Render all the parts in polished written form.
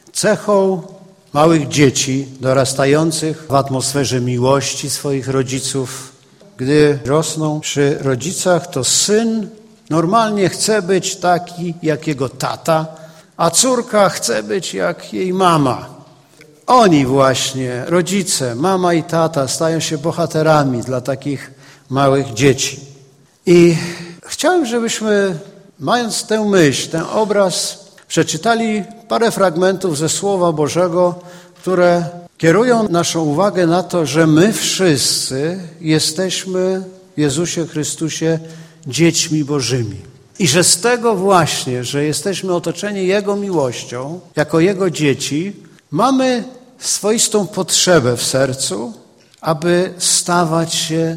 Cechą małych dzieci dorastających w atmosferze miłości swoich rodziców, gdy rosną przy rodzicach, to syn normalnie chce być taki jak jego tata, a córka chce być jak jej mama. Oni właśnie, rodzice, mama i tata, stają się bohaterami dla takich małych dzieci. I chciałem, żebyśmy, mając tę myśl, ten obraz, przeczytali parę fragmentów ze Słowa Bożego, które kierują naszą uwagę na to, że my wszyscy jesteśmy w Jezusie Chrystusie dziećmi Bożymi. I że z tego właśnie, że jesteśmy otoczeni Jego miłością, jako Jego dzieci, mamy swoistą potrzebę w sercu, aby stawać się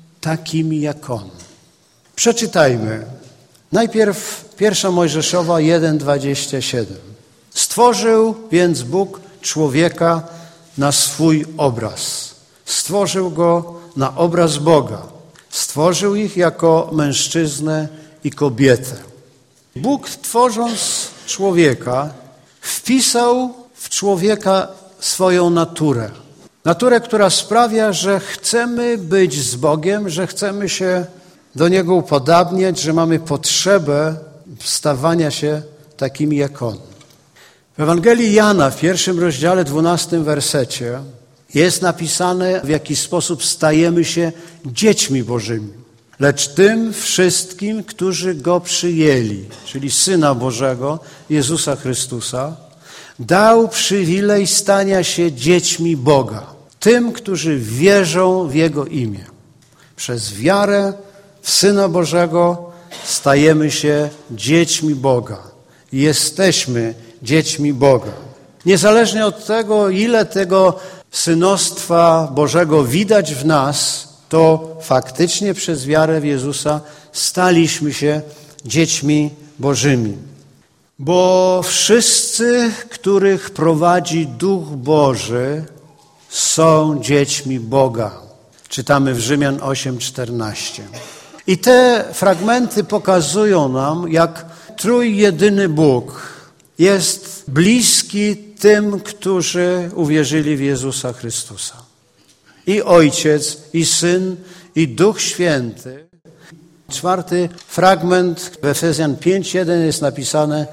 takimi jak On. Przeczytajmy. Najpierw 1 Mojżeszowa 1:27. Stworzył więc Bóg człowieka na swój obraz. Stworzył go na obraz Boga. Stworzył ich jako mężczyznę i kobietę. Bóg, tworząc człowieka, wpisał w człowieka swoją naturę. Naturę, która sprawia, że chcemy być z Bogiem, że chcemy się do Niego upodabniać, że mamy potrzebę stawania się takimi jak On. W Ewangelii Jana w 1 rozdziale 12 wersecie jest napisane, w jaki sposób stajemy się dziećmi Bożymi. Lecz tym wszystkim, którzy Go przyjęli, czyli Syna Bożego, Jezusa Chrystusa, dał przywilej stania się dziećmi Boga. Tym, którzy wierzą w Jego imię. Przez wiarę w Syna Bożego stajemy się dziećmi Boga. Jesteśmy dziećmi Boga. Niezależnie od tego, ile tego synostwa Bożego widać w nas, to faktycznie przez wiarę w Jezusa staliśmy się dziećmi Bożymi. Bo wszyscy, których prowadzi Duch Boży, są dziećmi Boga. Czytamy w Rzymian 8:14. I te fragmenty pokazują nam, jak trójjedyny Bóg jest bliski tym, którzy uwierzyli w Jezusa Chrystusa. I Ojciec, i Syn, i Duch Święty. 4 fragment w Efezjan 5:1 jest napisane: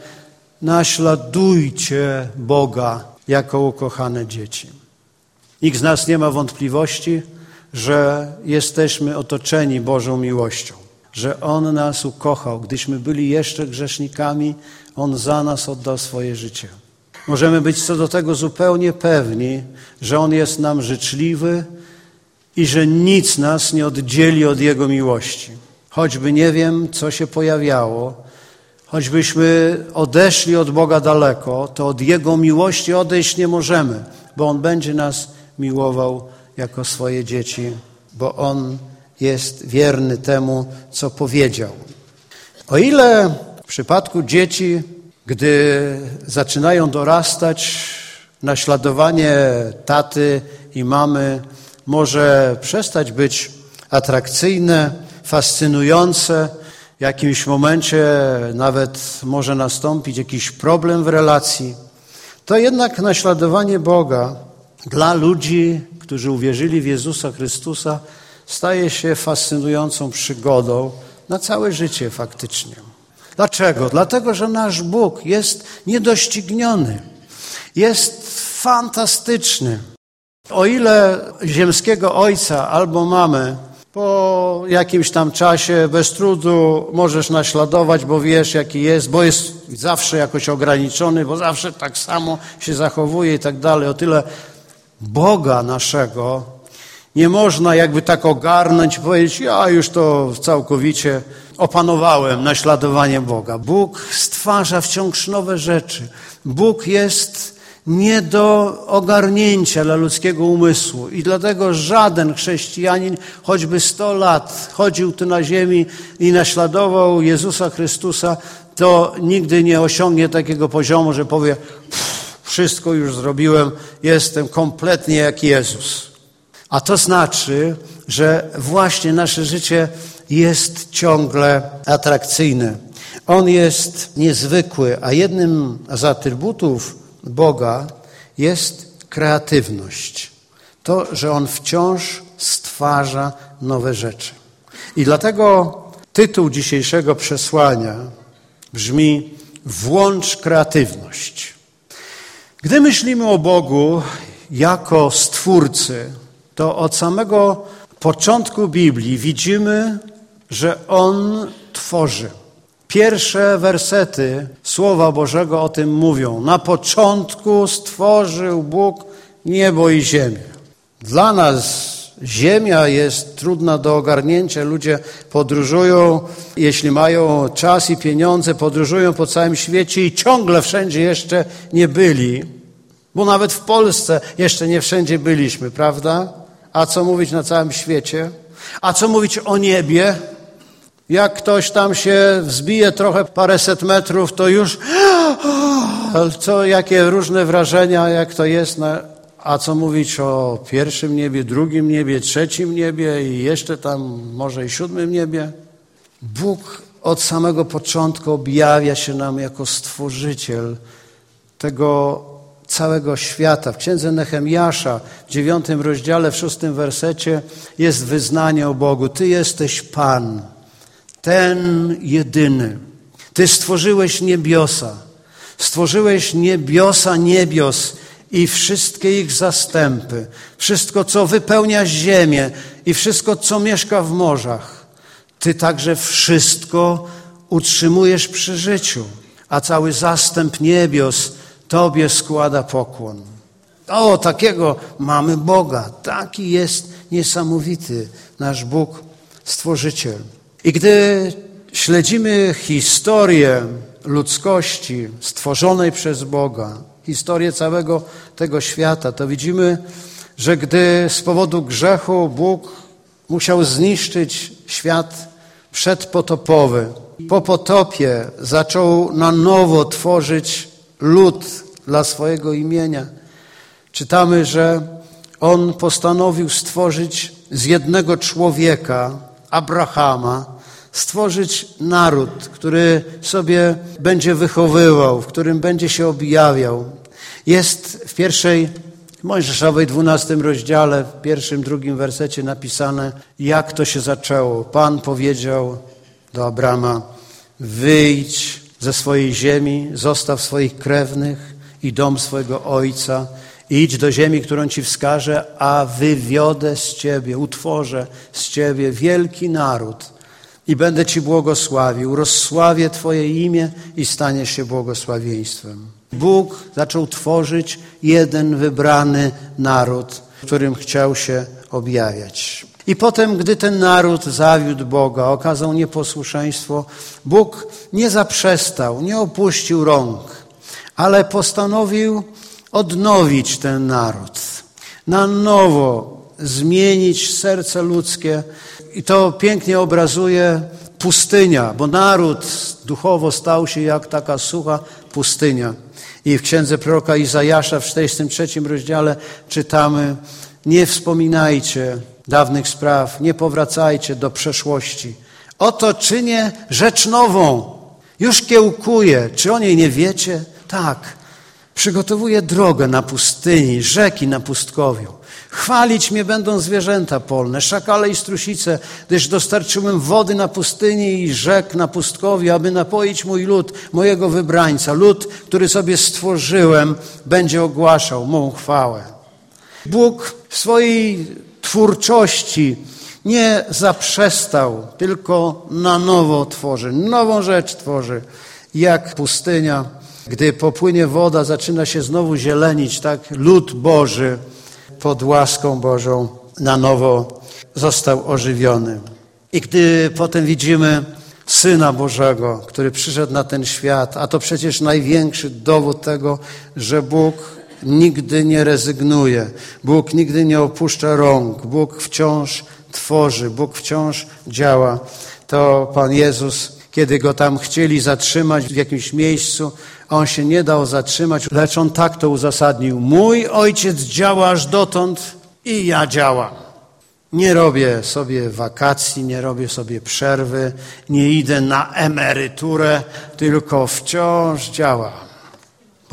naśladujcie Boga jako ukochane dzieci. Nikt z nas nie ma wątpliwości, że jesteśmy otoczeni Bożą miłością, że On nas ukochał. Gdyśmy byli jeszcze grzesznikami, On za nas oddał swoje życie. Możemy być co do tego zupełnie pewni, że On jest nam życzliwy i że nic nas nie oddzieli od Jego miłości. Choćby nie wiem, co się pojawiało, choćbyśmy odeszli od Boga daleko, to od Jego miłości odejść nie możemy, bo On będzie nas miłował jako swoje dzieci, bo On jest wierny temu, co powiedział. O ile w przypadku dzieci, gdy zaczynają dorastać, naśladowanie taty i mamy może przestać być atrakcyjne, fascynujące, w jakimś momencie nawet może nastąpić jakiś problem w relacji, to jednak naśladowanie Boga dla ludzi, którzy uwierzyli w Jezusa Chrystusa, staje się fascynującą przygodą na całe życie faktycznie. Dlaczego? Dlatego, że nasz Bóg jest niedościgniony, jest fantastyczny. O ile ziemskiego ojca albo mamę po jakimś tam czasie bez trudu możesz naśladować, bo wiesz jaki jest, bo jest zawsze jakoś ograniczony, bo zawsze tak samo się zachowuje i tak dalej. O tyle Boga naszego nie można jakby tak ogarnąć i powiedzieć: ja już to całkowicie opanowałem naśladowanie Boga. Bóg stwarza wciąż nowe rzeczy. Bóg jest nie do ogarnięcia dla ludzkiego umysłu i dlatego żaden chrześcijanin, choćby 100 lat chodził tu na ziemi i naśladował Jezusa Chrystusa, to nigdy nie osiągnie takiego poziomu, że powie: wszystko już zrobiłem, jestem kompletnie jak Jezus. A to znaczy, że właśnie nasze życie jest ciągle atrakcyjne. On jest niezwykły, a jednym z atrybutów Boga jest kreatywność. To, że On wciąż stwarza nowe rzeczy. I dlatego tytuł dzisiejszego przesłania brzmi: włącz kreatywność. Gdy myślimy o Bogu jako Stwórcy, to od samego początku Biblii widzimy, że On tworzy. Pierwsze wersety Słowa Bożego o tym mówią. Na początku stworzył Bóg niebo i ziemię. Dla nas ziemia jest trudna do ogarnięcia. Ludzie podróżują, jeśli mają czas i pieniądze, podróżują po całym świecie i ciągle wszędzie jeszcze nie byli. Bo nawet w Polsce jeszcze nie wszędzie byliśmy, prawda? A co mówić na całym świecie? A co mówić o niebie? Jak ktoś tam się wzbije trochę paręset metrów, to już jakie różne wrażenia, jak to jest. A co mówić o pierwszym niebie, drugim niebie, trzecim niebie i jeszcze tam może i siódmym niebie? Bóg od samego początku objawia się nam jako Stworzyciel tego całego świata. W księdze Nehemiasza w 9 rozdziale, w 6 wersecie jest wyznanie o Bogu. Ty jesteś Pan, ten jedyny. Ty stworzyłeś niebiosa niebios i wszystkie ich zastępy, wszystko, co wypełnia ziemię i wszystko, co mieszka w morzach. Ty także wszystko utrzymujesz przy życiu, a cały zastęp niebios Tobie składa pokłon. O, takiego mamy Boga. Taki jest niesamowity nasz Bóg, Stworzyciel. I gdy śledzimy historię ludzkości stworzonej przez Boga, historię całego tego świata, to widzimy, że gdy z powodu grzechu Bóg musiał zniszczyć świat przedpotopowy, po potopie zaczął na nowo tworzyć lud dla swojego imienia. Czytamy, że On postanowił stworzyć z jednego człowieka, Abrahama, stworzyć naród, który sobie będzie wychowywał, w którym będzie się objawiał. Jest w pierwszej Mojżeszowej 12 rozdziale, w 1, 2 wersecie napisane, jak to się zaczęło. Pan powiedział do Abrama: wyjdź ze swojej ziemi, zostaw swoich krewnych i dom swojego ojca, idź do ziemi, którą ci wskażę, a wywiodę z ciebie, utworzę z ciebie wielki naród i będę ci błogosławił, rozsławię twoje imię i staniesz się błogosławieństwem. Bóg zaczął tworzyć jeden wybrany naród, w którym chciał się objawiać. I potem, gdy ten naród zawiódł Boga, okazał nieposłuszeństwo, Bóg nie zaprzestał, nie opuścił rąk, ale postanowił odnowić ten naród, na nowo zmienić serce ludzkie. I to pięknie obrazuje pustynia, bo naród duchowo stał się jak taka sucha pustynia. I w księdze proroka Izajasza w 43 rozdziale czytamy: nie wspominajcie dawnych spraw, nie powracajcie do przeszłości. Oto czynię rzecz nową, już kiełkuję. Czy o niej nie wiecie? Tak. Przygotowuję drogę na pustyni, rzeki na pustkowiu. Chwalić mnie będą zwierzęta polne, szakale i strusice, gdyż dostarczyłem wody na pustyni i rzek na pustkowiu, aby napoić mój lud, mojego wybrańca. Lud, który sobie stworzyłem, będzie ogłaszał mą chwałę. Bóg w swojej twórczości nie zaprzestał, tylko na nowo tworzy, nową rzecz tworzy, jak pustynia. Gdy popłynie woda, zaczyna się znowu zielenić, tak lud Boży pod łaską Bożą na nowo został ożywiony. I gdy potem widzimy Syna Bożego, który przyszedł na ten świat, a to przecież największy dowód tego, że Bóg nigdy nie rezygnuje, Bóg nigdy nie opuszcza rąk, Bóg wciąż tworzy, Bóg wciąż działa. To Pan Jezus, kiedy Go tam chcieli zatrzymać w jakimś miejscu, On się nie dał zatrzymać, lecz On tak to uzasadnił. Mój Ojciec działa aż dotąd i ja działam. Nie robię sobie wakacji, nie robię sobie przerwy, nie idę na emeryturę, tylko wciąż działam.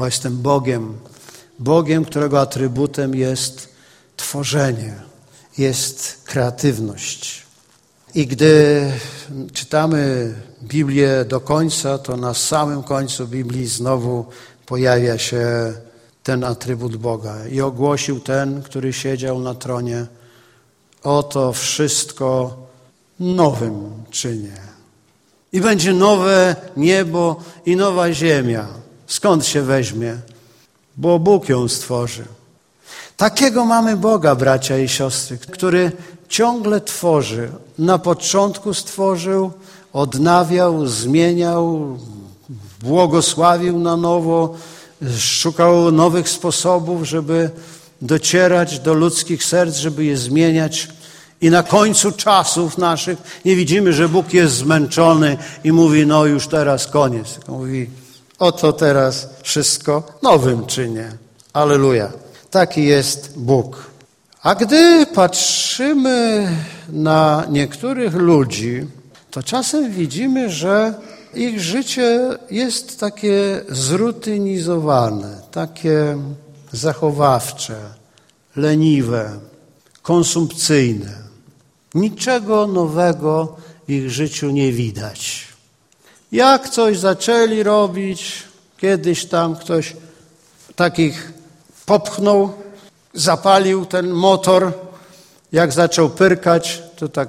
bo jestem Bogiem. Bogiem, którego atrybutem jest tworzenie, jest kreatywność. I gdy czytamy Biblię do końca, to na samym końcu Biblii znowu pojawia się ten atrybut Boga. I ogłosił ten, który siedział na tronie: oto wszystko nowym czynię. I będzie nowe niebo i nowa ziemia. Skąd się weźmie? Bo Bóg ją stworzy. Takiego mamy Boga, bracia i siostry, który ciągle tworzy. Na początku stworzył, odnawiał, zmieniał, błogosławił na nowo, szukał nowych sposobów, żeby docierać do ludzkich serc, żeby je zmieniać. I na końcu czasów naszych nie widzimy, że Bóg jest zmęczony i mówi: no już teraz koniec. Tylko mówi: oto teraz wszystko nowym czynię. Alleluja. Taki jest Bóg. A gdy patrzymy na niektórych ludzi, to czasem widzimy, że ich życie jest takie zrutynizowane, takie zachowawcze, leniwe, konsumpcyjne. Niczego nowego w ich życiu nie widać. Jak coś zaczęli robić, kiedyś tam ktoś takich popchnął, zapalił ten motor, jak zaczął pyrkać, to tak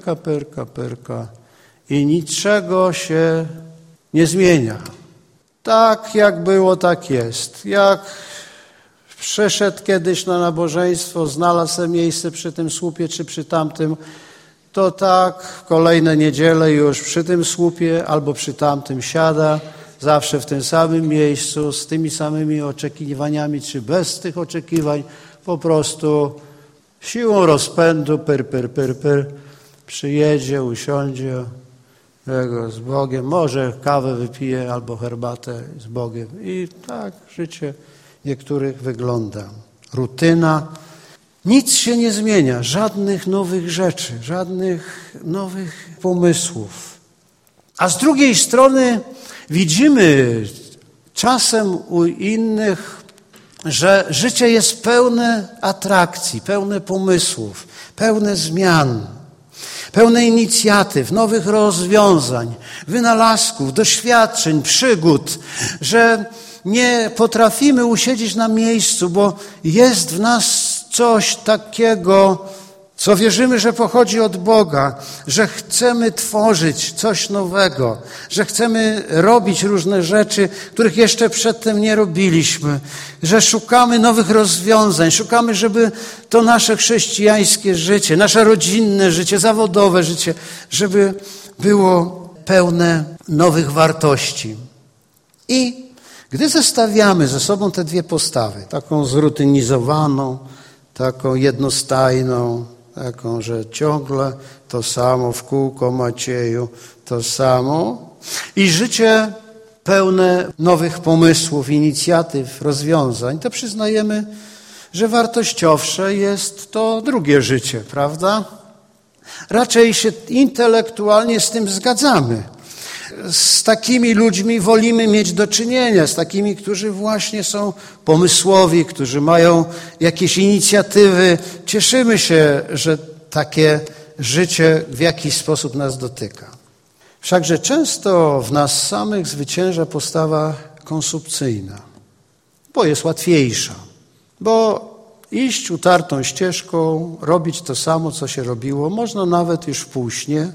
pyrka i niczego się nie zmienia. Tak jak było, tak jest. Jak przyszedł kiedyś na nabożeństwo, znalazł sobie miejsce przy tym słupie czy przy tamtym, to tak kolejne niedziele już przy tym słupie albo przy tamtym siada, zawsze w tym samym miejscu, z tymi samymi oczekiwaniami czy bez tych oczekiwań, po prostu siłą rozpędu, przyjedzie, usiądzie, z Bogiem, może kawę wypije albo herbatę z Bogiem. I tak życie niektórych wygląda. Rutyna. Nic się nie zmienia, żadnych nowych rzeczy, żadnych nowych pomysłów. A z drugiej strony widzimy czasem u innych, że życie jest pełne atrakcji, pełne pomysłów, pełne zmian, pełne inicjatyw, nowych rozwiązań, wynalazków, doświadczeń, przygód, że nie potrafimy usiedzieć na miejscu, bo jest w nas coś takiego, co wierzymy, że pochodzi od Boga, że chcemy tworzyć coś nowego, że chcemy robić różne rzeczy, których jeszcze przedtem nie robiliśmy, że szukamy nowych rozwiązań, szukamy, żeby to nasze chrześcijańskie życie, nasze rodzinne życie, zawodowe życie, żeby było pełne nowych wartości. I gdy zestawiamy ze sobą te dwie postawy, taką zrutynizowaną, taką jednostajną, taką, że ciągle to samo, w kółko Macieju, to samo, i życie pełne nowych pomysłów, inicjatyw, rozwiązań, to przyznajemy, że wartościowsze jest to drugie życie, prawda? Raczej się intelektualnie z tym zgadzamy. Z takimi ludźmi wolimy mieć do czynienia, z takimi, którzy właśnie są pomysłowi, którzy mają jakieś inicjatywy. Cieszymy się, że takie życie w jakiś sposób nas dotyka. Wszakże często w nas samych zwycięża postawa konsumpcyjna, bo jest łatwiejsza, bo iść utartą ścieżką, robić to samo, co się robiło, można nawet już w półśnie.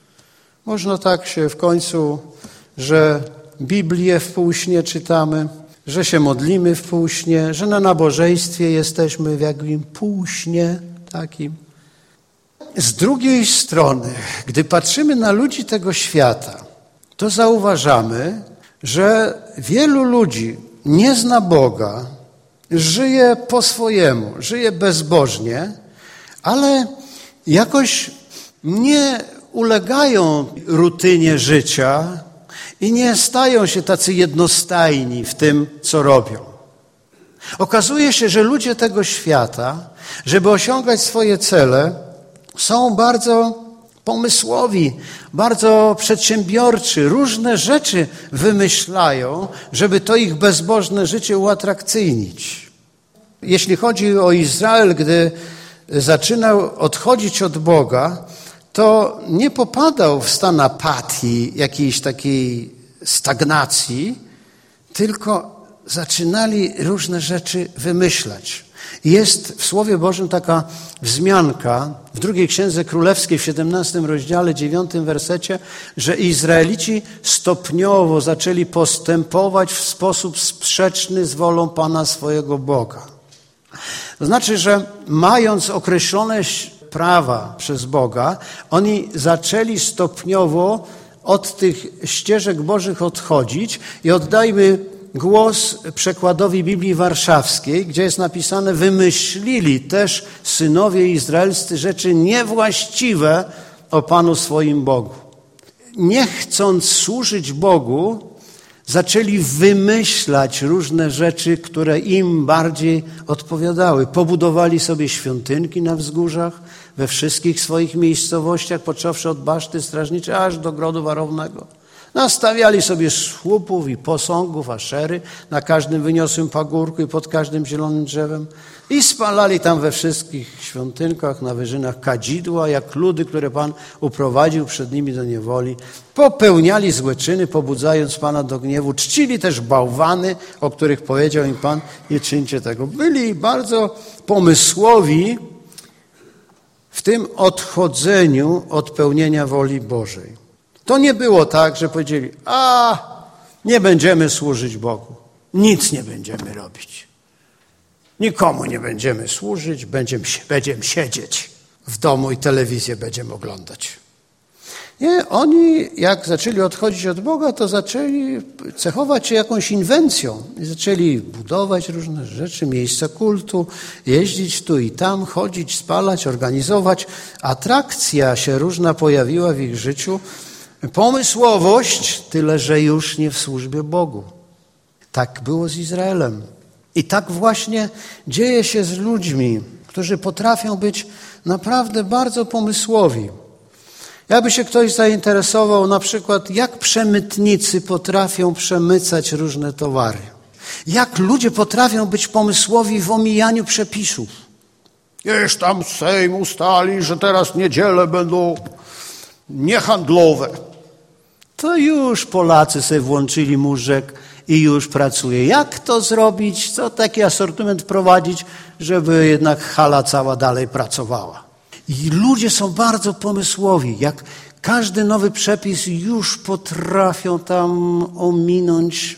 Można tak się w końcu, że Biblię w półśnie czytamy, że się modlimy w półśnie, że na nabożeństwie jesteśmy w jakimś półśnie takim. Z drugiej strony, gdy patrzymy na ludzi tego świata, to zauważamy, że wielu ludzi nie zna Boga, żyje po swojemu, żyje bezbożnie, ale jakoś nie ulegają rutynie życia i nie stają się tacy jednostajni w tym, co robią. Okazuje się, że ludzie tego świata, żeby osiągać swoje cele, są bardzo pomysłowi, bardzo przedsiębiorczy, różne rzeczy wymyślają, żeby to ich bezbożne życie uatrakcyjnić. Jeśli chodzi o Izrael, gdy zaczynał odchodzić od Boga, to nie popadał w stan apatii, jakiejś takiej stagnacji, tylko zaczynali różne rzeczy wymyślać. Jest w Słowie Bożym taka wzmianka w drugiej Księdze Królewskiej w 17 rozdziale, 9 wersecie, że Izraelici stopniowo zaczęli postępować w sposób sprzeczny z wolą Pana swojego Boga. To znaczy, że mając określone prawa przez Boga, oni zaczęli stopniowo od tych ścieżek Bożych odchodzić i oddajmy głos przekładowi Biblii Warszawskiej, gdzie jest napisane: wymyślili też synowie izraelscy rzeczy niewłaściwe o Panu swoim Bogu. Nie chcąc służyć Bogu, zaczęli wymyślać różne rzeczy, które im bardziej odpowiadały. Pobudowali sobie świątynki na wzgórzach, we wszystkich swoich miejscowościach, począwszy od baszty strażniczej aż do grodu warownego. Nastawiali sobie słupów i posągów Aszery na każdym wyniosłym pagórku i pod każdym zielonym drzewem i spalali tam we wszystkich świątynkach, na wyżynach kadzidła, jak ludy, które Pan uprowadził przed nimi do niewoli. Popełniali złe czyny, pobudzając Pana do gniewu. Czcili też bałwany, o których powiedział im Pan: nie czyńcie tego. Byli bardzo pomysłowi w tym odchodzeniu od pełnienia woli Bożej. To nie było tak, że powiedzieli: nie będziemy służyć Bogu, nic nie będziemy robić, nikomu nie będziemy służyć, będziemy siedzieć w domu i telewizję będziemy oglądać. Nie, oni jak zaczęli odchodzić od Boga, to zaczęli cechować się jakąś inwencją. I zaczęli budować różne rzeczy, miejsca kultu, jeździć tu i tam, chodzić, spalać, organizować. Atrakcja się różna pojawiła w ich życiu. Pomysłowość, tyle że już nie w służbie Bogu. Tak było z Izraelem. I tak właśnie dzieje się z ludźmi, którzy potrafią być naprawdę bardzo pomysłowi. Jakby się ktoś zainteresował na przykład, jak przemytnicy potrafią przemycać różne towary. Jak ludzie potrafią być pomysłowi w omijaniu przepisów. Gdzieś tam Sejm ustali, że teraz niedziele będą niehandlowe. To już Polacy sobie włączyli mózg i już pracuje. Jak to zrobić? Co taki asortyment wprowadzić, żeby jednak hala cała dalej pracowała? I ludzie są bardzo pomysłowi. Jak każdy nowy przepis już potrafią tam ominąć.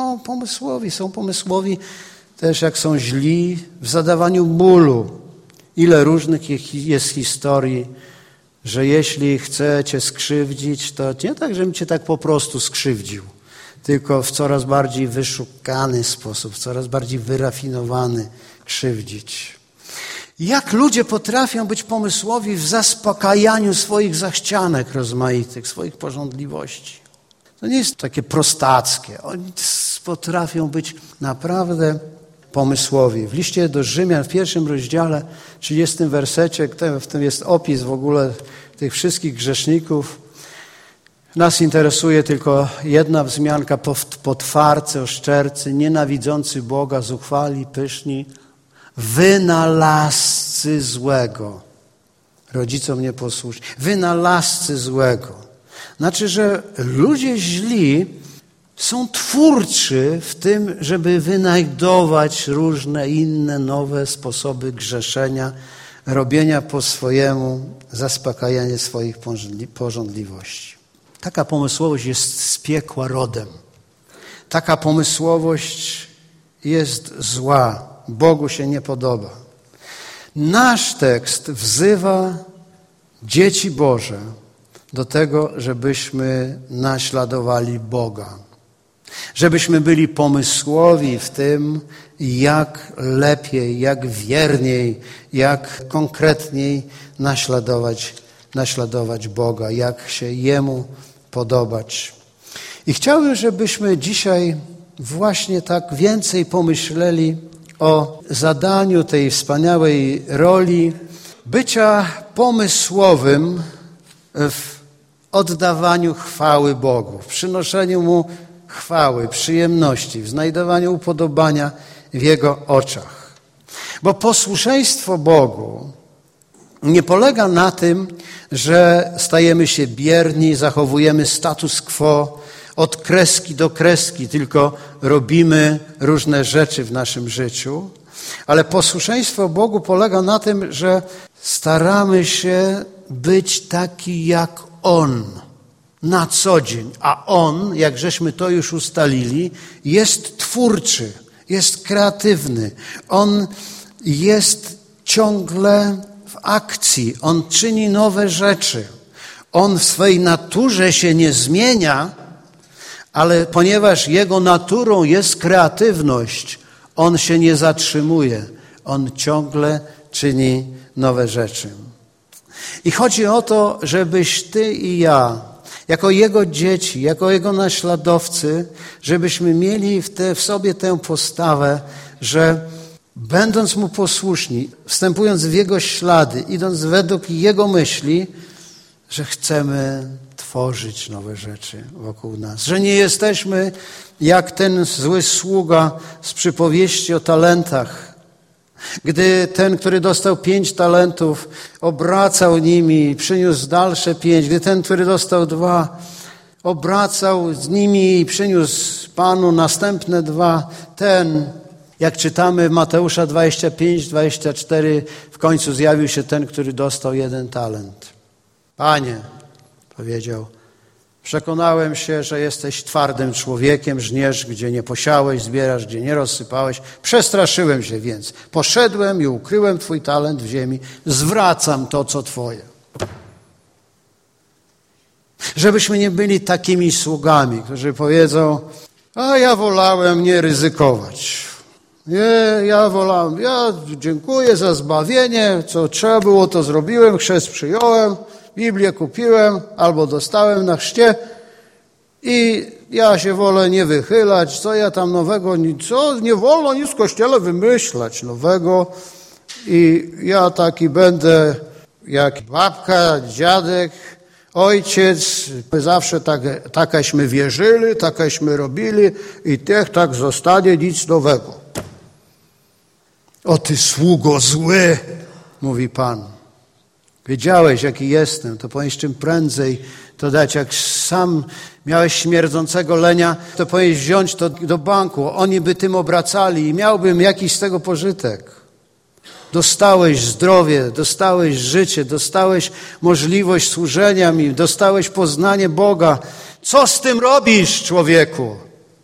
Są pomysłowi też jak są źli w zadawaniu bólu. Ile różnych jest historii, że jeśli chce cię skrzywdzić, to nie tak, żebym cię tak po prostu skrzywdził, tylko w coraz bardziej wyszukany sposób, w coraz bardziej wyrafinowany krzywdzić. Jak ludzie potrafią być pomysłowi w zaspokajaniu swoich zachcianek rozmaitych, swoich pożądliwości. To nie jest takie prostackie. Oni potrafią być naprawdę pomysłowi. W liście do Rzymian w 1 rozdziale, 30 wersecie, w tym jest opis w ogóle tych wszystkich grzeszników. Nas interesuje tylko jedna wzmianka: potwarcy, oszczercy, nienawidzący Boga, zuchwali, pyszni, wynalazcy złego. Rodzicom nieposłuszni. Wynalazcy złego. Znaczy, że ludzie źli są twórczy w tym, żeby wynajdować różne inne, nowe sposoby grzeszenia, robienia po swojemu, zaspokajania swoich pożądliwości. Taka pomysłowość jest z piekła rodem. Taka pomysłowość jest zła. Bogu się nie podoba. Nasz tekst wzywa dzieci Boże do tego, żebyśmy naśladowali Boga. Żebyśmy byli pomysłowi w tym, jak lepiej, jak wierniej, jak konkretniej naśladować Boga, jak się Jemu podobać. I chciałbym, żebyśmy dzisiaj właśnie tak więcej pomyśleli o zadaniu tej wspaniałej roli bycia pomysłowym w oddawaniu chwały Bogu, w przynoszeniu Mu chwały, przyjemności, w znajdowaniu upodobania w Jego oczach. Bo posłuszeństwo Bogu nie polega na tym, że stajemy się bierni, zachowujemy status quo od kreski do kreski, tylko robimy różne rzeczy w naszym życiu. Ale posłuszeństwo Bogu polega na tym, że staramy się być taki jak On na co dzień. A On, jak żeśmy to już ustalili, jest twórczy, jest kreatywny. On jest ciągle w akcji. On czyni nowe rzeczy. On w swej naturze się nie zmienia, ale ponieważ Jego naturą jest kreatywność, On się nie zatrzymuje. On ciągle czyni nowe rzeczy. I chodzi o to, żebyś ty i ja, jako Jego dzieci, jako Jego naśladowcy, żebyśmy mieli w sobie tę postawę, że będąc Mu posłuszni, wstępując w Jego ślady, idąc według Jego myśli, że chcemy tworzyć nowe rzeczy wokół nas. Że nie jesteśmy jak ten zły sługa z przypowieści o talentach. Gdy ten, który dostał 5 talentów, obracał nimi i przyniósł dalsze 5. Gdy ten, który dostał 2, obracał z nimi i przyniósł Panu następne 2. Ten, jak czytamy w Mateusza 25, 24, w końcu zjawił się ten, który dostał 1 talent. Panie, powiedział, przekonałem się, że jesteś twardym człowiekiem, żniesz, gdzie nie posiałeś, zbierasz, gdzie nie rozsypałeś. Przestraszyłem się więc. Poszedłem i ukryłem Twój talent w ziemi. Zwracam to, co Twoje. Żebyśmy nie byli takimi sługami, którzy powiedzą, a ja wolałem nie ryzykować. Ja dziękuję za zbawienie, co trzeba było, to zrobiłem, chrzest przyjąłem, Biblię kupiłem albo dostałem na chrzcie i ja się wolę nie wychylać, co ja tam nowego, nie wolno nic w Kościele wymyślać nowego i ja taki będę jak babka, dziadek, ojciec, my zawsze takaśmy wierzyli, takaśmy robili i niech tak zostanie, nic nowego. O ty sługo zły, mówi Pan. Wiedziałeś, jaki jestem, to powinieneś czym prędzej to dać. Jak sam miałeś śmierdzącego lenia, to powinieneś wziąć to do banku. Oni by tym obracali i miałbym jakiś z tego pożytek. Dostałeś zdrowie, dostałeś życie, dostałeś możliwość służenia mi, dostałeś poznanie Boga. Co z tym robisz, człowieku?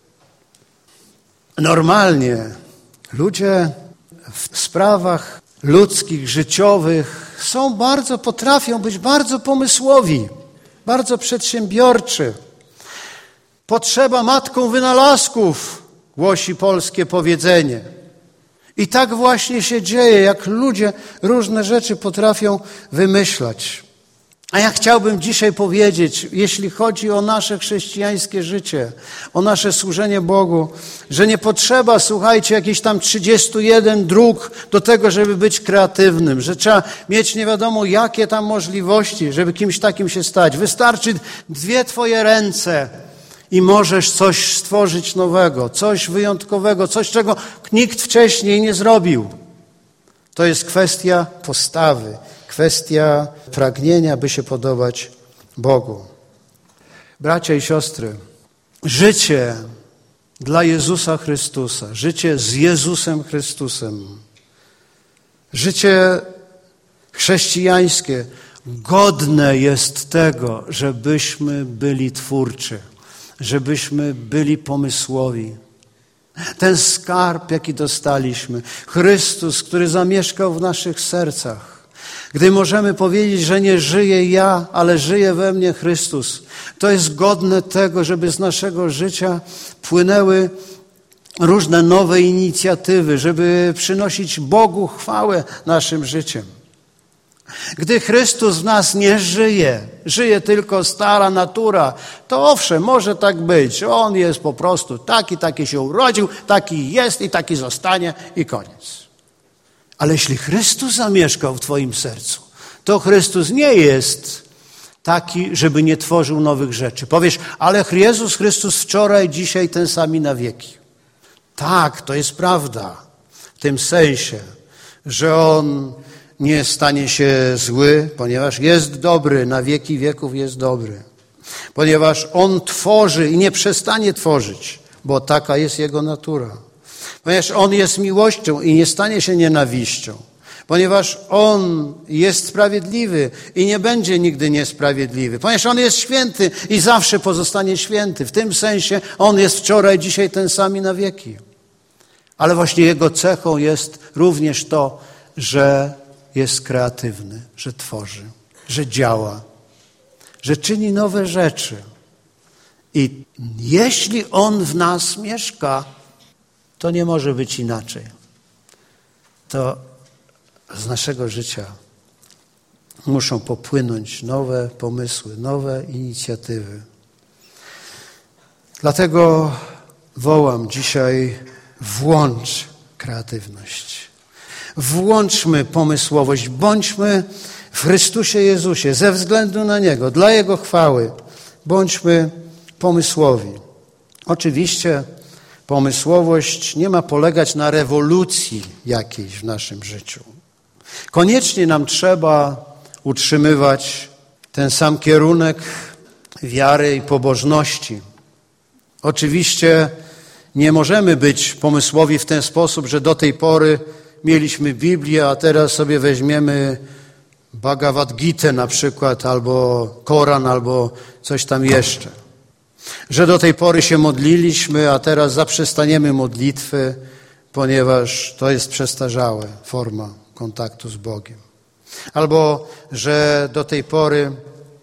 Normalnie ludzie w sprawach ludzkich, życiowych potrafią być bardzo pomysłowi, bardzo przedsiębiorczy. Potrzeba matką wynalazków, głosi polskie powiedzenie. I tak właśnie się dzieje, jak ludzie różne rzeczy potrafią wymyślać. A ja chciałbym dzisiaj powiedzieć, jeśli chodzi o nasze chrześcijańskie życie, o nasze służenie Bogu, że nie potrzeba, słuchajcie, jakichś tam 31 dróg do tego, żeby być kreatywnym, że trzeba mieć nie wiadomo jakie tam możliwości, żeby kimś takim się stać. Wystarczy 2 twoje ręce i możesz coś stworzyć nowego, coś wyjątkowego, coś, czego nikt wcześniej nie zrobił. To jest kwestia postawy. Kwestia pragnienia, by się podobać Bogu. Bracia i siostry, życie dla Jezusa Chrystusa, życie z Jezusem Chrystusem, życie chrześcijańskie godne jest tego, żebyśmy byli twórczy, żebyśmy byli pomysłowi. Ten skarb, jaki dostaliśmy, Chrystus, który zamieszkał w naszych sercach, gdy możemy powiedzieć, że nie żyję ja, ale żyje we mnie Chrystus, to jest godne tego, żeby z naszego życia płynęły różne nowe inicjatywy, żeby przynosić Bogu chwałę naszym życiem. Gdy Chrystus w nas nie żyje, żyje tylko stara natura, to owszem, może tak być. On jest po prostu taki się urodził, taki jest i taki zostanie i koniec. Ale jeśli Chrystus zamieszkał w twoim sercu, to Chrystus nie jest taki, żeby nie tworzył nowych rzeczy. Powiesz, ale Jezus Chrystus wczoraj, dzisiaj ten sam i na wieki. Tak, to jest prawda. W tym sensie, że On nie stanie się zły, ponieważ jest dobry, na wieki wieków jest dobry. Ponieważ On tworzy i nie przestanie tworzyć, bo taka jest Jego natura. Ponieważ On jest miłością i nie stanie się nienawiścią. Ponieważ On jest sprawiedliwy i nie będzie nigdy niesprawiedliwy. Ponieważ On jest święty i zawsze pozostanie święty. W tym sensie On jest wczoraj, dzisiaj ten sam i na wieki. Ale właśnie Jego cechą jest również to, że jest kreatywny, że tworzy, że działa, że czyni nowe rzeczy. I jeśli On w nas mieszka, to nie może być inaczej. To z naszego życia muszą popłynąć nowe pomysły, nowe inicjatywy. Dlatego wołam dzisiaj, włącz kreatywność. Włączmy pomysłowość, bądźmy w Chrystusie Jezusie, ze względu na Niego, dla Jego chwały. Bądźmy pomysłowi. Oczywiście pomysłowość nie ma polegać na rewolucji jakiejś w naszym życiu. Koniecznie nam trzeba utrzymywać ten sam kierunek wiary i pobożności. Oczywiście nie możemy być pomysłowi w ten sposób, że do tej pory mieliśmy Biblię, a teraz sobie weźmiemy Bhagavad Gitę na przykład, albo Koran, albo coś tam jeszcze. Że do tej pory się modliliśmy, a teraz zaprzestaniemy modlitwy, ponieważ to jest przestarzała forma kontaktu z Bogiem. Albo, że do tej pory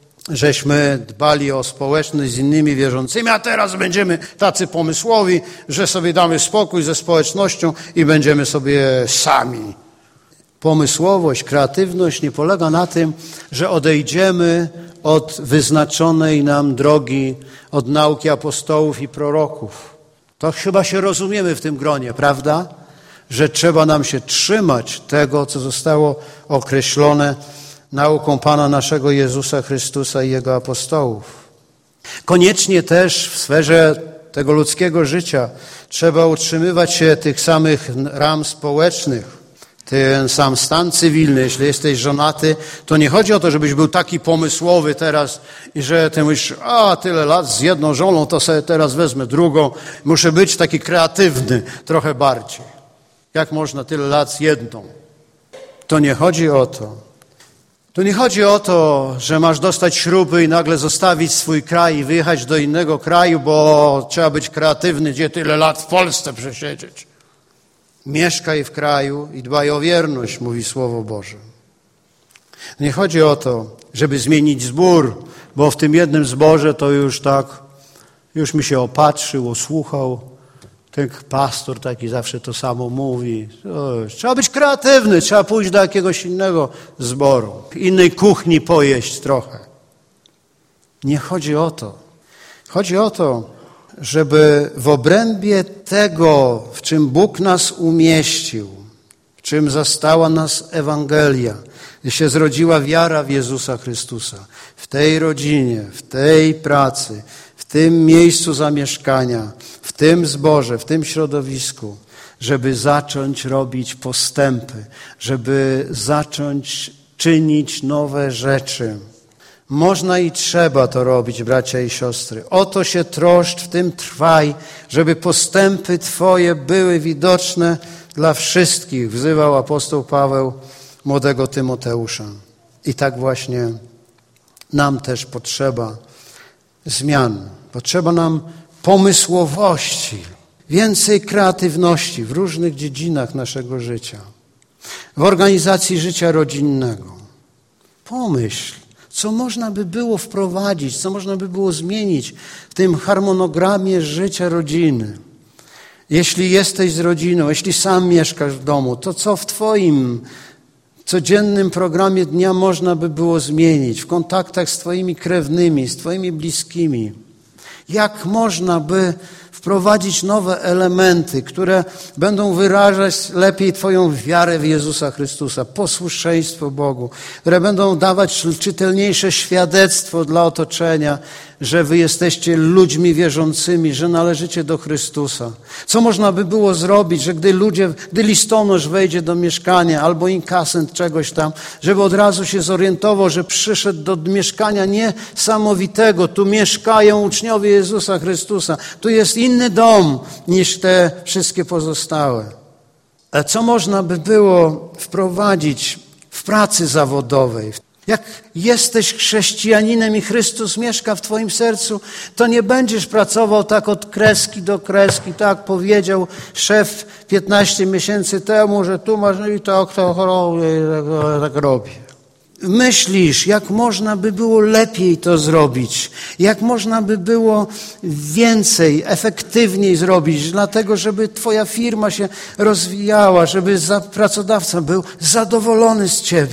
żeśmy dbali o społeczność z innymi wierzącymi, a teraz będziemy tacy pomysłowi, że sobie damy spokój ze społecznością i będziemy sobie sami. Pomysłowość, kreatywność nie polega na tym, że odejdziemy od wyznaczonej nam drogi, od nauki apostołów i proroków. To chyba się rozumiemy w tym gronie, prawda? Że trzeba nam się trzymać tego, co zostało określone nauką Pana naszego Jezusa Chrystusa i Jego apostołów. Koniecznie też w sferze tego ludzkiego życia trzeba utrzymywać się tych samych ram społecznych, ten sam stan cywilny. Jeśli jesteś żonaty, to nie chodzi o to, żebyś był taki pomysłowy teraz i że ty myślisz, tyle lat z jedną żoną, to sobie teraz wezmę drugą. Muszę być taki kreatywny trochę bardziej. Jak można tyle lat z jedną? To nie chodzi o to. Tu nie chodzi o to, że masz dostać śruby i nagle zostawić swój kraj i wyjechać do innego kraju, bo trzeba być kreatywny, gdzie tyle lat w Polsce przesiedzieć. Mieszkaj w kraju i dbaj o wierność, mówi Słowo Boże. Nie chodzi o to, żeby zmienić zbór, bo w tym jednym zborze to już mi się opatrzył, osłuchał. Ten pastor taki zawsze to samo mówi. Trzeba być kreatywny, trzeba pójść do jakiegoś innego zboru, innej kuchni pojeść trochę. Nie chodzi o to. Chodzi o to, żeby w obrębie tego, w czym Bóg nas umieścił, w czym zastała nas Ewangelia, gdy się zrodziła wiara w Jezusa Chrystusa, w tej rodzinie, w tej pracy, w tym miejscu zamieszkania, w tym zborze, w tym środowisku, żeby zacząć robić postępy, żeby zacząć czynić nowe rzeczy. Można i trzeba to robić, bracia i siostry. O to się troszcz, w tym trwaj, żeby postępy Twoje były widoczne dla wszystkich, wzywał apostoł Paweł młodego Tymoteusza. I tak właśnie nam też potrzeba zmian. Potrzeba nam pomysłowości, więcej kreatywności w różnych dziedzinach naszego życia. W organizacji życia rodzinnego. Pomyśl, co można by było wprowadzić, co można by było zmienić w tym harmonogramie życia rodziny. Jeśli jesteś z rodziną, jeśli sam mieszkasz w domu, to co w Twoim codziennym programie dnia można by było zmienić, w kontaktach z Twoimi krewnymi, z Twoimi bliskimi. Jak można by wprowadzić nowe elementy, które będą wyrażać lepiej Twoją wiarę w Jezusa Chrystusa, posłuszeństwo Bogu, które będą dawać czytelniejsze świadectwo dla otoczenia, że Wy jesteście ludźmi wierzącymi, że należycie do Chrystusa. Co można by było zrobić, że gdy listonosz wejdzie do mieszkania albo inkasent czegoś tam, żeby od razu się zorientował, że przyszedł do mieszkania niesamowitego. Tu mieszkają uczniowie Jezusa Chrystusa. Tu jest inny dom niż te wszystkie pozostałe. A co można by było wprowadzić w pracy zawodowej? Jak jesteś chrześcijaninem i Chrystus mieszka w Twoim sercu, to nie będziesz pracował tak od kreski do kreski, tak powiedział szef 15 miesięcy temu, że tu masz i tak robi. Myślisz, jak można by było lepiej to zrobić, jak można by było więcej, efektywniej zrobić, dlatego żeby Twoja firma się rozwijała, żeby pracodawca był zadowolony z Ciebie.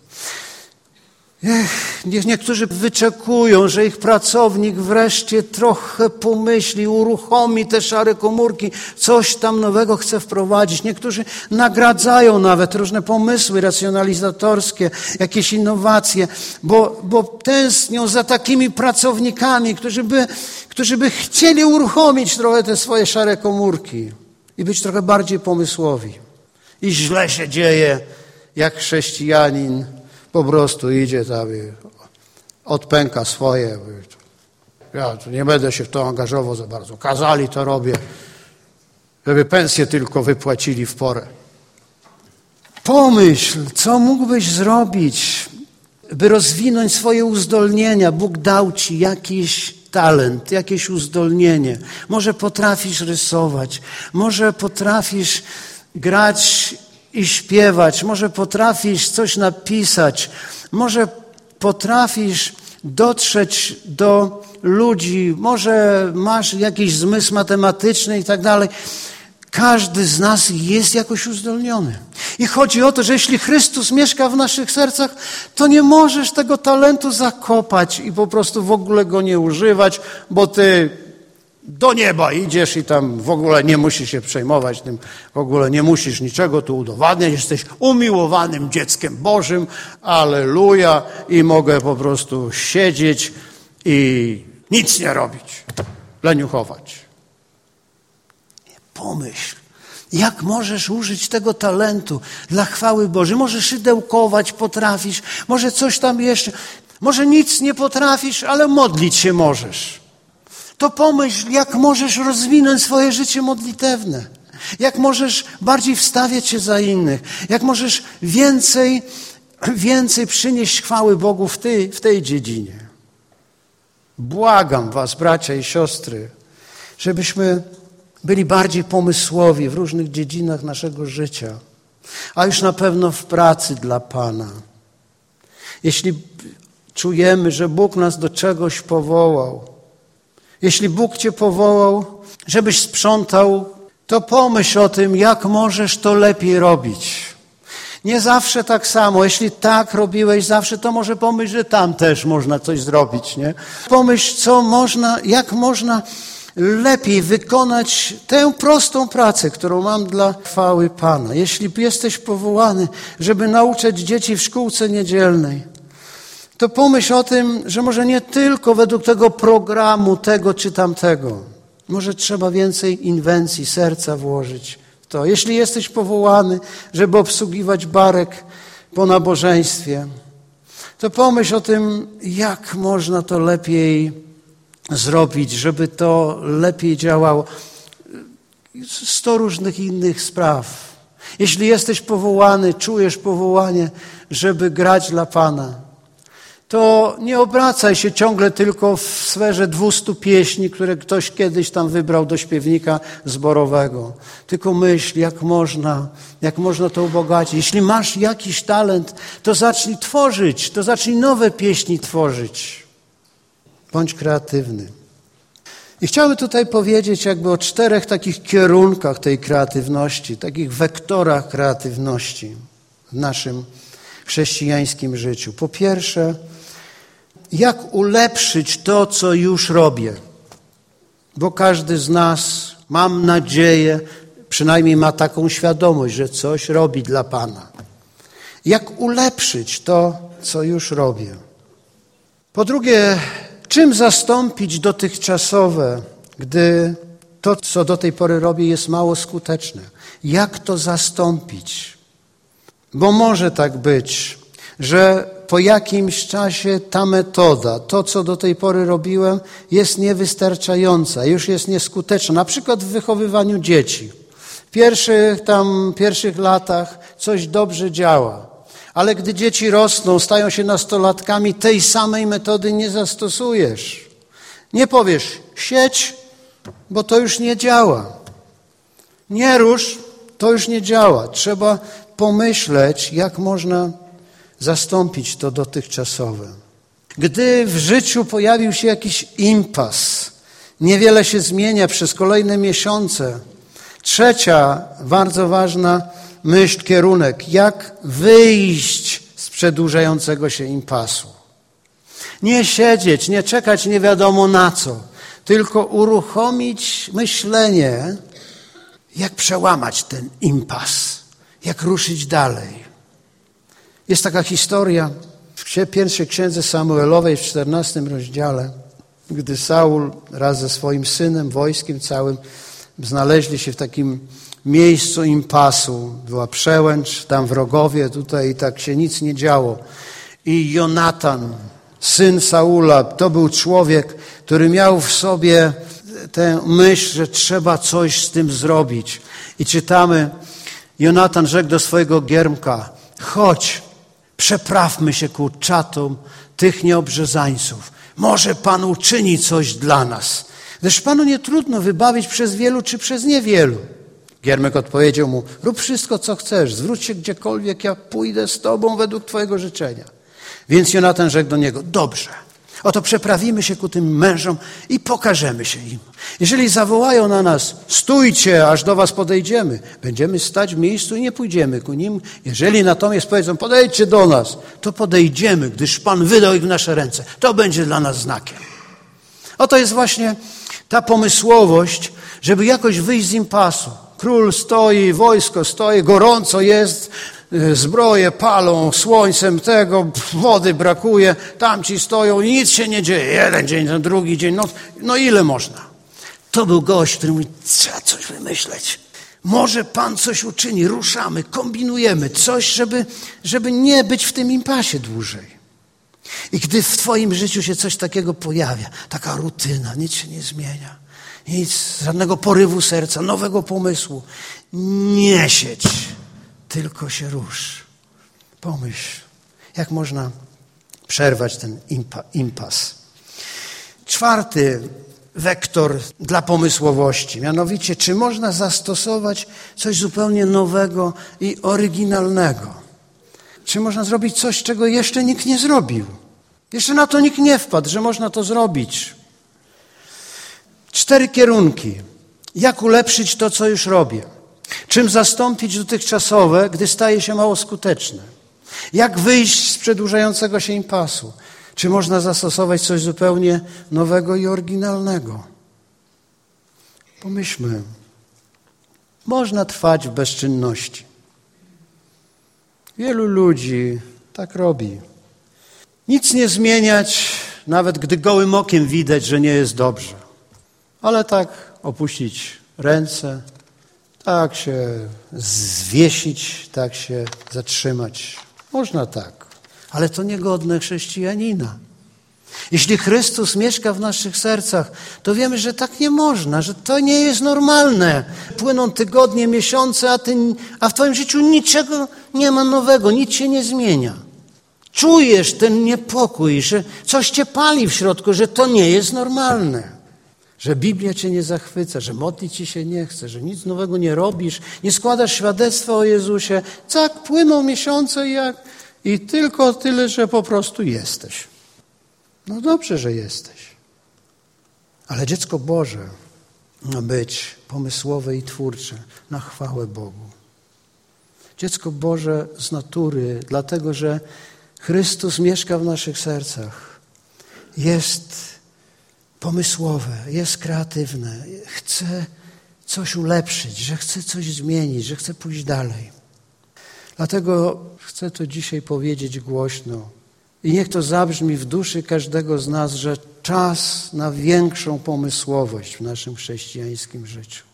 Niektórzy wyczekują, że ich pracownik wreszcie trochę pomyśli, uruchomi te szare komórki, coś tam nowego chce wprowadzić. Niektórzy nagradzają nawet różne pomysły racjonalizatorskie, jakieś innowacje, bo tęsknią za takimi pracownikami, którzy by chcieli uruchomić trochę te swoje szare komórki i być trochę bardziej pomysłowi. I źle się dzieje, jak chrześcijanin po prostu idzie tam i odpęka swoje. Ja tu nie będę się w to angażował za bardzo. Kazali to robię, żeby pensję tylko wypłacili w porę. Pomyśl, co mógłbyś zrobić, by rozwinąć swoje uzdolnienia. Bóg dał ci jakiś talent, jakieś uzdolnienie. Może potrafisz rysować, może potrafisz grać i śpiewać, może potrafisz coś napisać, może potrafisz dotrzeć do ludzi, może masz jakiś zmysł matematyczny i tak dalej. Każdy z nas jest jakoś uzdolniony. I chodzi o to, że jeśli Chrystus mieszka w naszych sercach, to nie możesz tego talentu zakopać i po prostu w ogóle go nie używać, bo ty do nieba idziesz i tam w ogóle nie musisz się przejmować tym, w ogóle nie musisz niczego tu udowadniać, jesteś umiłowanym dzieckiem Bożym, alleluja, i mogę po prostu siedzieć i nic nie robić, leniuchować. Pomyśl, jak możesz użyć tego talentu dla chwały Bożej. Może szydełkować potrafisz, może coś tam jeszcze, może nic nie potrafisz, ale modlić się możesz. To pomyśl, jak możesz rozwinąć swoje życie modlitewne. Jak możesz bardziej wstawiać się za innych. Jak możesz więcej przynieść chwały Bogu w tej dziedzinie. Błagam was, bracia i siostry, żebyśmy byli bardziej pomysłowi w różnych dziedzinach naszego życia. A już na pewno w pracy dla Pana. Jeśli czujemy, że Bóg nas do czegoś powołał, jeśli Bóg cię powołał, żebyś sprzątał, to pomyśl o tym, jak możesz to lepiej robić. Nie zawsze tak samo. Jeśli tak robiłeś zawsze, to może pomyśl, że tam też można coś zrobić, nie? Pomyśl, jak można lepiej wykonać tę prostą pracę, którą mam dla chwały Pana. Jeśli jesteś powołany, żeby nauczać dzieci w szkółce niedzielnej, to pomyśl o tym, że może nie tylko według tego programu, tego czy tamtego. Może trzeba więcej inwencji serca włożyć w to. Jeśli jesteś powołany, żeby obsługiwać barek po nabożeństwie, to pomyśl o tym, jak można to lepiej zrobić, żeby to lepiej działało. 100 różnych innych spraw. Jeśli jesteś powołany, czujesz powołanie, żeby grać dla Pana, to nie obracaj się ciągle tylko w sferze 200 pieśni, które ktoś kiedyś tam wybrał do śpiewnika zborowego. Tylko myśl, jak można to ubogacić. Jeśli masz jakiś talent, to zacznij tworzyć, to zacznij nowe pieśni tworzyć. Bądź kreatywny. I chciałbym tutaj powiedzieć jakby o 4 takich kierunkach tej kreatywności, takich wektorach kreatywności w naszym chrześcijańskim życiu. Po pierwsze, jak ulepszyć to, co już robię. Bo każdy z nas, mam nadzieję, przynajmniej ma taką świadomość, że coś robi dla Pana. Jak ulepszyć to, co już robię? Po drugie, czym zastąpić dotychczasowe, gdy to, co do tej pory robię, jest mało skuteczne? Jak to zastąpić? Bo może tak być, że po jakimś czasie ta metoda, to, co do tej pory robiłem, jest niewystarczająca, już jest nieskuteczna. Na przykład w wychowywaniu dzieci. W pierwszych latach coś dobrze działa. Ale gdy dzieci rosną, stają się nastolatkami, tej samej metody nie zastosujesz. Nie powiesz, siedź, bo to już nie działa. Nie rusz, to już nie działa. Trzeba pomyśleć, jak można zastąpić to dotychczasowe. Gdy w życiu pojawił się jakiś impas, niewiele się zmienia przez kolejne miesiące. Trzecia, bardzo ważna myśl, kierunek, jak wyjść z przedłużającego się impasu. Nie siedzieć, nie czekać nie wiadomo na co, tylko uruchomić myślenie, jak przełamać ten impas, jak ruszyć dalej. Jest taka historia w pierwszej księdze Samuelowej w 14 rozdziale, gdy Saul wraz ze swoim synem, wojskiem całym znaleźli się w takim miejscu impasu. Była przełęcz, tam wrogowie, tutaj i tak się nic nie działo. I Jonatan, syn Saula, to był człowiek, który miał w sobie tę myśl, że trzeba coś z tym zrobić. I czytamy, Jonatan rzekł do swojego giermka, chodź, przeprawmy się ku czatom tych nieobrzezańców. Może Pan uczyni coś dla nas. Gdyż Panu nie trudno wybawić przez wielu czy przez niewielu. Giermek odpowiedział mu, rób wszystko, co chcesz, zwróć się gdziekolwiek, ja pójdę z Tobą według Twojego życzenia. Więc Jonatan rzekł do niego, dobrze, oto przeprawimy się ku tym mężom i pokażemy się im. Jeżeli zawołają na nas, stójcie, aż do was podejdziemy, będziemy stać w miejscu i nie pójdziemy ku nim. Jeżeli natomiast powiedzą, podejdźcie do nas, to podejdziemy, gdyż Pan wydał ich w nasze ręce. To będzie dla nas znakiem. Oto jest właśnie ta pomysłowość, żeby jakoś wyjść z impasu. Król stoi, wojsko stoi, gorąco jest, zbroje palą, słońcem tego, wody brakuje, tamci stoją i nic się nie dzieje. Jeden dzień, ten drugi dzień, no ile można? To był gość, który mówi, trzeba coś wymyśleć. Może Pan coś uczyni, ruszamy, kombinujemy coś, żeby nie być w tym impasie dłużej. I gdy w twoim życiu się coś takiego pojawia, taka rutyna, nic się nie zmienia, nic, żadnego porywu serca, nowego pomysłu, nie siedź, tylko się rusz. Pomyśl, jak można przerwać ten impas. Czwarty wektor dla pomysłowości, mianowicie, czy można zastosować coś zupełnie nowego i oryginalnego? Czy można zrobić coś, czego jeszcze nikt nie zrobił? Jeszcze na to nikt nie wpadł, że można to zrobić. 4 kierunki. Jak ulepszyć to, co już robię? Czym zastąpić dotychczasowe, gdy staje się mało skuteczne? Jak wyjść z przedłużającego się impasu? Czy można zastosować coś zupełnie nowego i oryginalnego? Pomyślmy. Można trwać w bezczynności. Wielu ludzi tak robi. Nic nie zmieniać, nawet gdy gołym okiem widać, że nie jest dobrze. Ale tak opuścić ręce, tak się zwiesić, tak się zatrzymać. Można tak, ale to niegodne chrześcijanina. Jeśli Chrystus mieszka w naszych sercach, to wiemy, że tak nie można, że to nie jest normalne. Płyną tygodnie, miesiące, a w twoim życiu niczego nie ma nowego, nic się nie zmienia. Czujesz ten niepokój, że coś cię pali w środku, że to nie jest normalne. Że Biblia cię nie zachwyca, że modlić ci się nie chce, że nic nowego nie robisz, nie składasz świadectwa o Jezusie. Tak płyną miesiące i tylko tyle, że po prostu jesteś. No dobrze, że jesteś. Ale dziecko Boże ma być pomysłowe i twórcze na chwałę Bogu. Dziecko Boże z natury, dlatego że Chrystus mieszka w naszych sercach, jest pomysłowe, jest kreatywne, chce coś ulepszyć, że chce coś zmienić, że chce pójść dalej. Dlatego chcę to dzisiaj powiedzieć głośno i niech to zabrzmi w duszy każdego z nas, że czas na większą pomysłowość w naszym chrześcijańskim życiu.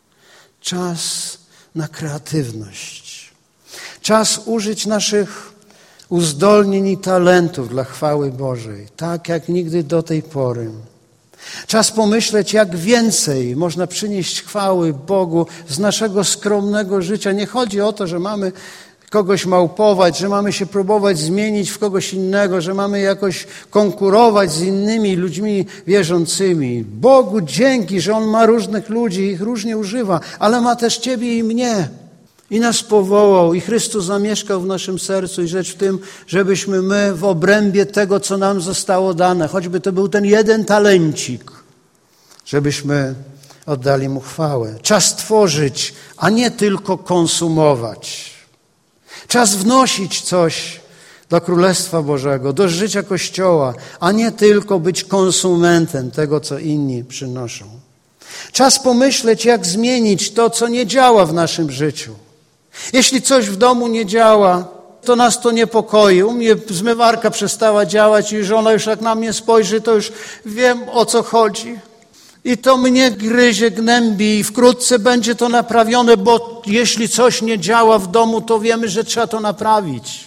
Czas na kreatywność. Czas użyć naszych uzdolnień i talentów dla chwały Bożej, tak jak nigdy do tej pory. Czas pomyśleć, jak więcej można przynieść chwały Bogu z naszego skromnego życia. Nie chodzi o to, że mamy kogoś małpować, że mamy się próbować zmienić w kogoś innego, że mamy jakoś konkurować z innymi ludźmi wierzącymi. Bogu dzięki, że On ma różnych ludzi, ich różnie używa, ale ma też Ciebie i mnie. I nas powołał, i Chrystus zamieszkał w naszym sercu i rzecz w tym, żebyśmy my w obrębie tego, co nam zostało dane, choćby to był ten jeden talencik, żebyśmy oddali Mu chwałę. Czas tworzyć, a nie tylko konsumować. Czas wnosić coś do Królestwa Bożego, do życia Kościoła, a nie tylko być konsumentem tego, co inni przynoszą. Czas pomyśleć, jak zmienić to, co nie działa w naszym życiu. Jeśli coś w domu nie działa, to nas to niepokoi. U mnie zmywarka przestała działać i żona już jak na mnie spojrzy, to już wiem, o co chodzi. I to mnie gryzie, gnębi i wkrótce będzie to naprawione, bo jeśli coś nie działa w domu, to wiemy, że trzeba to naprawić.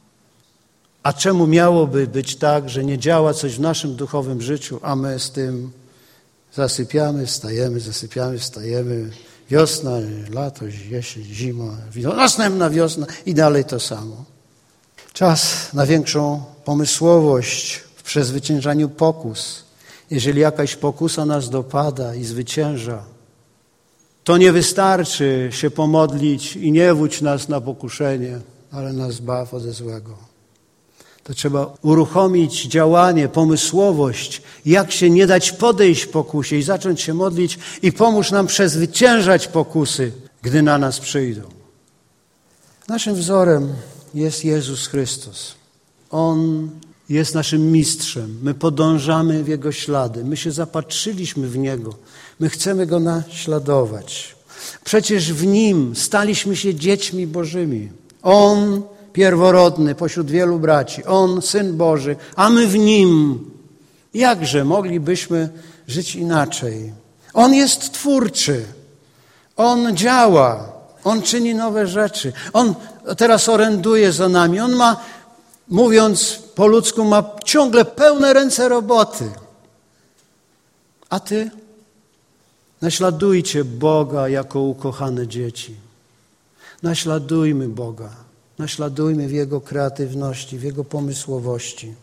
A czemu miałoby być tak, że nie działa coś w naszym duchowym życiu, a my z tym zasypiamy, wstajemy, zasypiamy, wstajemy. Wiosna, lato, jesień, zima, następna wiosna i dalej to samo. Czas na większą pomysłowość w przezwyciężaniu pokus. Jeżeli jakaś pokusa nas dopada i zwycięża, to nie wystarczy się pomodlić i nie wódź nas na pokuszenie, ale nas zbaw ode złego. To trzeba uruchomić działanie, pomysłowość, jak się nie dać podejść pokusie i zacząć się modlić i pomóż nam przezwyciężać pokusy, gdy na nas przyjdą. Naszym wzorem jest Jezus Chrystus. On jest naszym mistrzem. My podążamy w Jego ślady. My się zapatrzyliśmy w Niego. My chcemy Go naśladować. Przecież w Nim staliśmy się dziećmi Bożymi. On pierworodny pośród wielu braci. On, Syn Boży, a my w Nim. Jakże moglibyśmy żyć inaczej? On jest twórczy. On działa. On czyni nowe rzeczy. On teraz oręduje za nami. On ma, mówiąc po ludzku, ma ciągle pełne ręce roboty. A ty? Naśladujcie Boga jako ukochane dzieci. Naśladujmy Boga. Naśladujmy w Jego kreatywności, w Jego pomysłowości.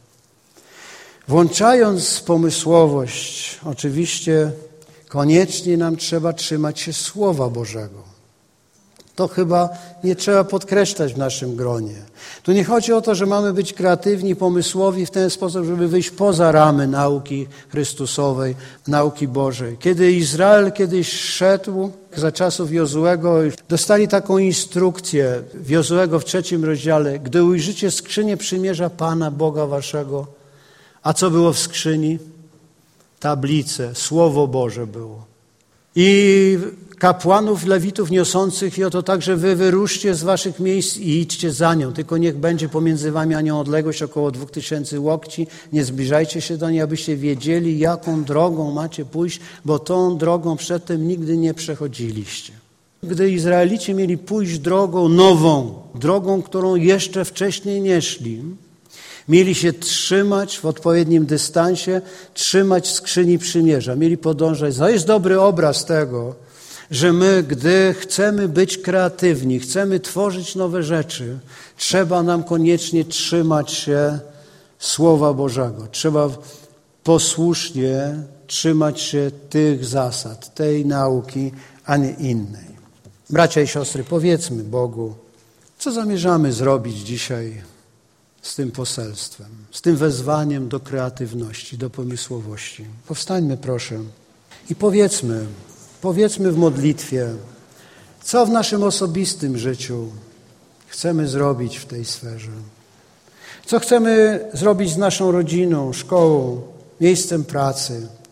Włączając pomysłowość, oczywiście koniecznie nam trzeba trzymać się Słowa Bożego. To chyba nie trzeba podkreślać w naszym gronie. Tu nie chodzi o to, że mamy być kreatywni, pomysłowi w ten sposób, żeby wyjść poza ramy nauki Chrystusowej, nauki Bożej. Kiedy Izrael kiedyś szedł za czasów Jozuego, dostali taką instrukcję w Jozuego w 3 rozdziale, gdy ujrzycie skrzynię przymierza Pana Boga waszego, a co było w skrzyni? Tablice, Słowo Boże było. I kapłanów, lewitów niosących i oto także wy wyruszcie z waszych miejsc i idźcie za nią. Tylko niech będzie pomiędzy wami a nią odległość około 2000 łokci. Nie zbliżajcie się do niej, abyście wiedzieli, jaką drogą macie pójść, bo tą drogą przedtem nigdy nie przechodziliście. Gdy Izraelici mieli pójść drogą nową, drogą, którą jeszcze wcześniej nie szli, mieli się trzymać w odpowiednim dystansie, trzymać skrzyni przymierza. Mieli podążać. To jest dobry obraz tego, że my, gdy chcemy być kreatywni, chcemy tworzyć nowe rzeczy, trzeba nam koniecznie trzymać się Słowa Bożego. Trzeba posłusznie trzymać się tych zasad, tej nauki, a nie innej. Bracia i siostry, powiedzmy Bogu, co zamierzamy zrobić dzisiaj z tym poselstwem, z tym wezwaniem do kreatywności, do pomysłowości. Powstańmy proszę i powiedzmy w modlitwie, co w naszym osobistym życiu chcemy zrobić w tej sferze. Co chcemy zrobić z naszą rodziną, szkołą, miejscem pracy.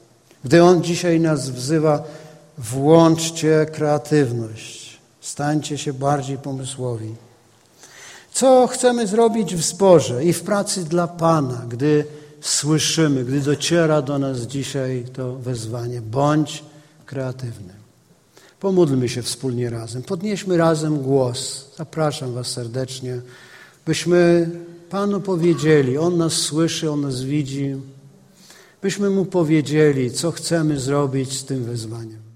Gdy On dzisiaj nas wzywa, włączcie kreatywność, stańcie się bardziej pomysłowi. Co chcemy zrobić w zborze i w pracy dla Pana, gdy słyszymy, gdy dociera do nas dzisiaj to wezwanie? Bądź kreatywny. Pomódlmy się wspólnie razem, podnieśmy razem głos. Zapraszam was serdecznie, byśmy Panu powiedzieli, On nas słyszy, On nas widzi, byśmy Mu powiedzieli, co chcemy zrobić z tym wezwaniem.